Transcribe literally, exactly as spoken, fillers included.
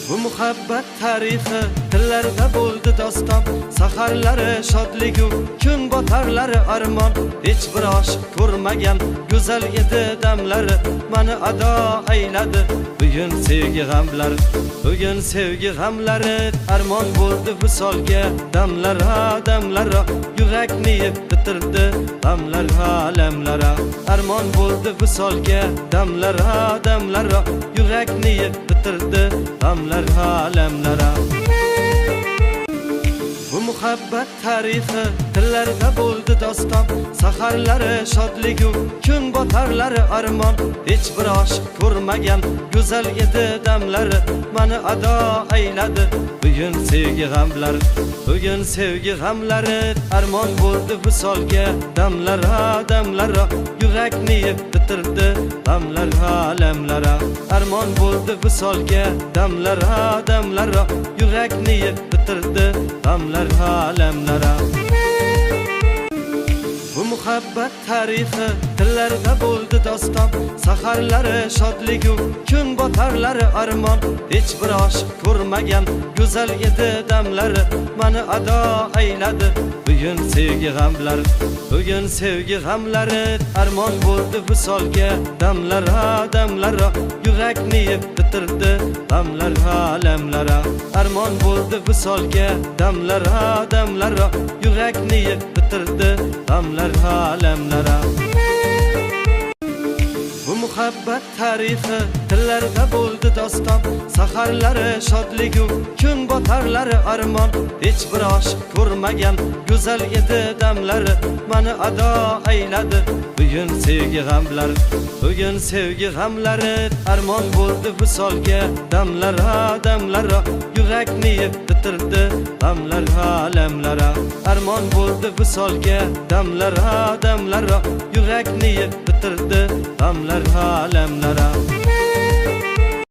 Bu muhabbat tarixi tillarda bo'ldi doston, saharlari shodligu kun botarlari armon. Hech bir oshiq ko'rmagan go'zal edi damlari, mani ado ayladi bugun sevgi g'amlari. Bugun sevgi g'amlari armon bo'ldi visolga, damlara damlara yurakni yeb bitirdi g'amlar alamlara. Armon bo'ldi visolga, damlara damlara yurakni yeb bitirdi g'amlar alamlara. Bu muhabbat tarixi tillarda bo'ldi doston, saharlari shodligu kun botarlari armon. Hech bir oshiq ko'rmagan go'zal edi damlari, mani ado ayladi bugun sevgi g'amlari. Bugun sevgi g'amlari armon bo'ldi visolga, damlara damlara yurakni yeb bitirdi g'amlar alamlara. Armon bo'ldi visolga, damlara damlara yurakni yeb bitirdi g'amlar alamlara. Bu muhabbat tarixi tillarda bo'ldi doston, saharlari shodligu kun botarlari armon. Hech bir oshiq ko'rmagan go'zal edi damlari, mani ado ayladi bugun sevgi g'amlari. Bugun sevgi g'amlari armon bo'ldi visolga, damlara damlara yurakni yeb bitirdi g'amlar alamlara. Armon bo'ldi visolga, damlara damlara yurakni yeb bitirdi g'amlar alamlara. Bu muhabbat tarixi tillarda bo'ldi doston, saharlari shodligu kun botarlari armon. Hech bir oshiq ko'rmagan go'zal edi damlari, mani ado ayladi bugun sevgi g'amlari. Bugun sevgi g'amlari armon bo'ldi visolga, damlara damlara yurakni yeb bitirdi g'amlar alamlara. Armon bo'ldi visolga, damlara damlara yurakni yeb bitirdi g'amlar alamlara.